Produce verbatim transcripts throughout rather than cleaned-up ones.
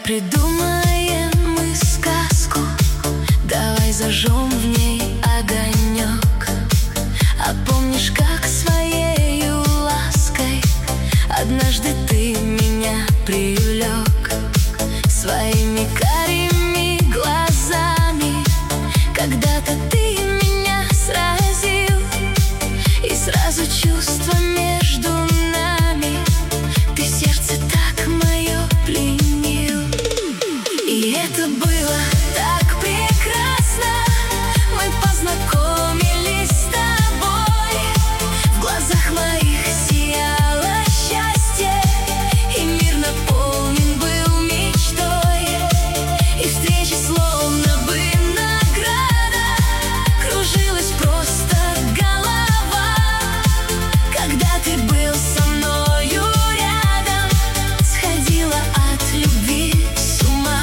придумаем мы сказку, давай зажжем в ней огонек. А помнишь, как своею лаской однажды ты меня привлек своими карими глазами? Когда-то ты меня сразил, и сразу чувства между нами ты сердце так мое пленил. И это было так прекрасно, мы познакомились с тобой. В глазах моих сияло счастье, и мир наполнен был мечтой. И встречи словно бы награда, кружилась просто голова. Когда ты был со мною рядом, сходила от любви с ума.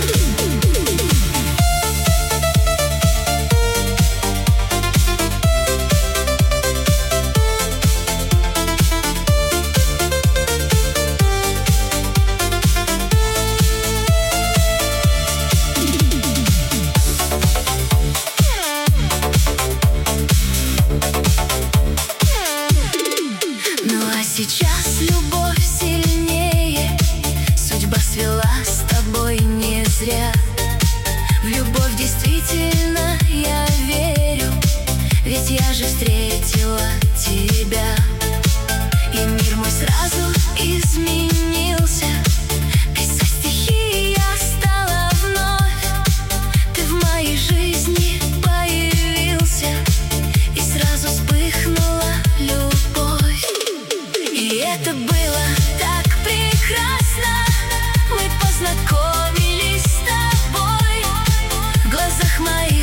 Ну а сейчас любовь сильнее, судьба свела с тобой не зря. В любовь действительно я верю, ведь я же встретила тебя. И мир мой сразу изменился, писать стихи я стала вновь. Ты в моей жизни появился, и сразу вспыхнула любовь. И это было так прекрасно, мы познакомились с тобой. В глазах моих